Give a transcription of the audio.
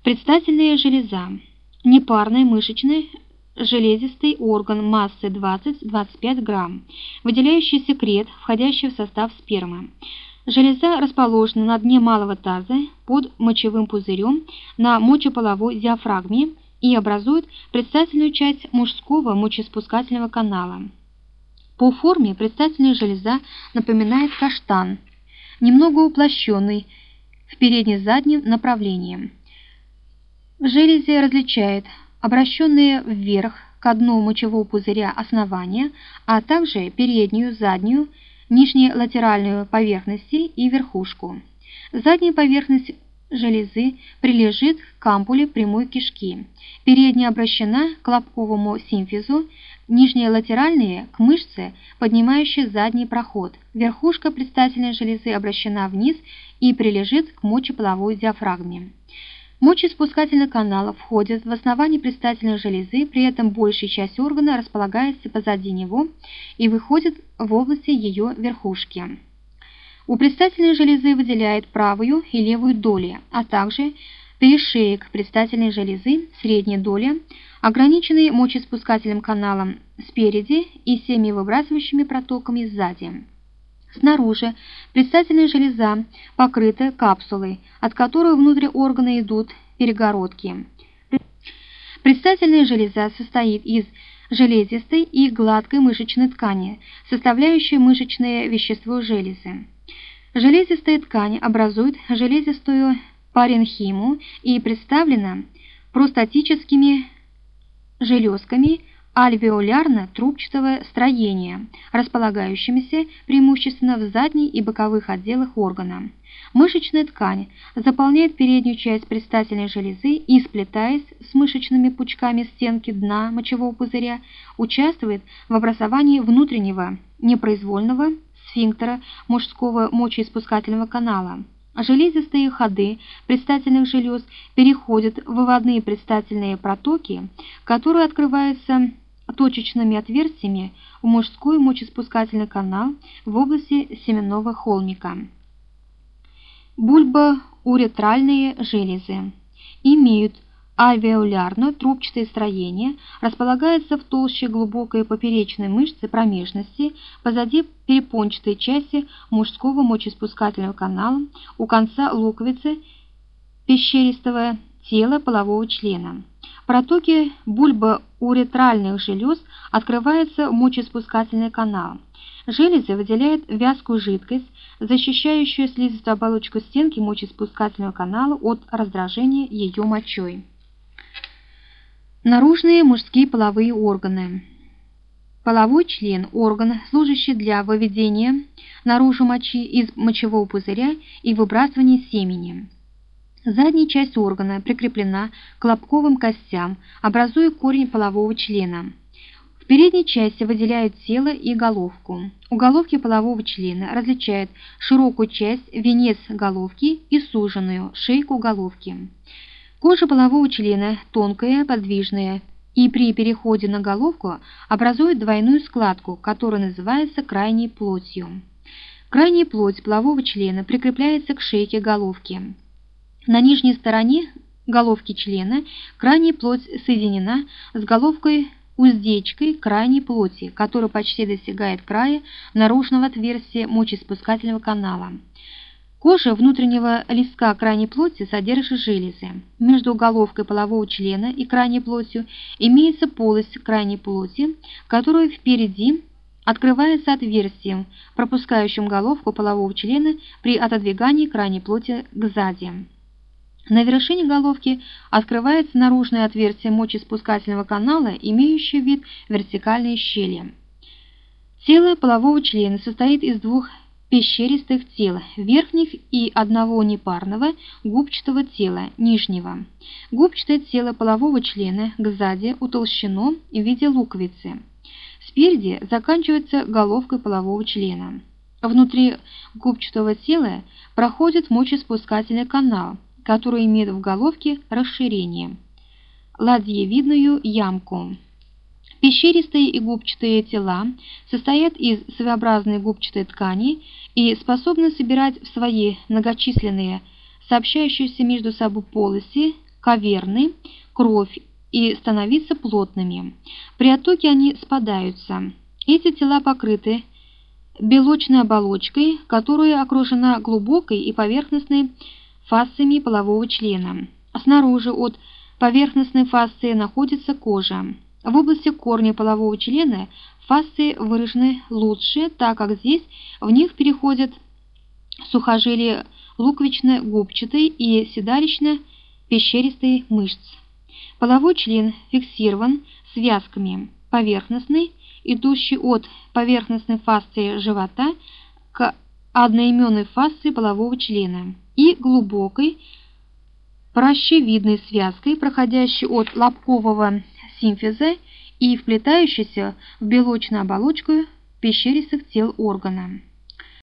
Предстательная железа. Непарный мышечный железистый орган массой 20-25 грамм, выделяющий секрет, входящий в состав спермы. Железа расположена на дне малого таза под мочевым пузырем на мочеполовой диафрагме и образует предстательную часть мужского мочеиспускательного канала. По форме предстательная железа напоминает каштан, немного уплощенный в передне-заднем направлении. В железе различают обращенные вверх к дну мочевого пузыря основания, а также переднюю, заднюю, нижнелатеральную поверхности и верхушку. Задняя поверхность железы прилежит к ампуле прямой кишки, передняя обращена к лобковому симфизу, нижние латеральные – к мышце, поднимающей задний проход. Верхушка предстательной железы обращена вниз и прилежит к мочеполовой диафрагме. Мочеиспускательный канал входит в основание предстательной железы, при этом большая часть органа располагается позади него и выходит в области ее верхушки. У предстательной железы выделяют правую и левую доли, а также перешеек предстательной железы, средней доли, ограниченный мочеиспускательным каналом спереди и семивыбрасывающими протоками сзади. Снаружи предстательная железа покрыта капсулой, от которой внутрь органа идут перегородки. Предстательная железа состоит из железистой и гладкой мышечной ткани, составляющей мышечное вещество железы. Железистая ткань образует железистую паренхиму и представлена простатическими железками альвеолярно-трубчатого строения, располагающимися преимущественно в задней и боковых отделах органа. Мышечная ткань заполняет переднюю часть предстательной железы и, сплетаясь с мышечными пучками стенки дна мочевого пузыря, участвует в образовании внутреннего непроизвольного сфинктера мужского мочеиспускательного канала. Железистые ходы предстательных желез переходят в выводные предстательные протоки, которые открываются точечными отверстиями в мужской мочеиспускательный канал в области семенного холмика. Бульбоуретральные железы имеют альвеолярно-трубчатое строение, располагается в толще глубокой поперечной мышцы промежности, позади перепончатой части мужского мочеиспускательного канала, у конца луковицы пещеристого тела полового члена. Протоки бульбоуретральных желез открываются в мочеиспускательный канал. Железы выделяют вязкую жидкость, защищающую слизистую оболочку стенки мочеиспускательного канала от раздражения ее мочой. Наружные мужские половые органы. Половой член – орган, служащий для выведения наружу мочи из мочевого пузыря и выбрасывания семени. Задняя часть органа прикреплена к лобковым костям, образуя корень полового члена. В передней части выделяют тело и головку. У головки полового члена различают широкую часть, венец головки и суженную, шейку головки. Кожа полового члена тонкая, подвижная, и при переходе на головку образует двойную складку, которая называется крайней плотью. Крайняя плоть полового члена прикрепляется к шейке головки. На нижней стороне головки члена крайняя плоть соединена с головкой-уздечкой крайней плоти, которая почти достигает края наружного отверстия мочеиспускательного канала. Кожа внутреннего листка крайней плоти содержит железы. Между головкой полового члена и крайней плотью имеется полость крайней плоти, которая впереди открывается отверстием, пропускающим головку полового члена при отодвигании крайней плоти кзади. На вершине головки открывается наружное отверстие мочеиспускательного канала, имеющее вид вертикальной щели. Тело полового члена состоит из двух пещеристых тел, верхних и одного непарного губчатого тела, нижнего. Губчатое тело полового члена кзади утолщено в виде луковицы. Спереди заканчивается головкой полового члена. Внутри губчатого тела проходит мочеиспускательный канал, который имеет в головке расширение – ладьевидную ямку. Пещеристые и губчатые тела состоят из своеобразной губчатой ткани и способны собирать в свои многочисленные, сообщающиеся между собой полости, каверны, кровь и становиться плотными. При оттоке они спадаются. Эти тела покрыты белочной оболочкой, которая окружена глубокой и поверхностной фасциями полового члена. Снаружи от поверхностной фасции находится кожа. В области корня полового члена фасции выражены лучше, так как здесь в них переходят сухожилия луковично-губчатой и седалищно-пещеристой мышц. Половой член фиксирован связками поверхностной, идущей от поверхностной фасции живота к одноименной фасции полового члена, и глубокой пращевидной связкой, проходящей от лобкового симфиза и вплетающейся в белочную оболочку пещеристых тел органа.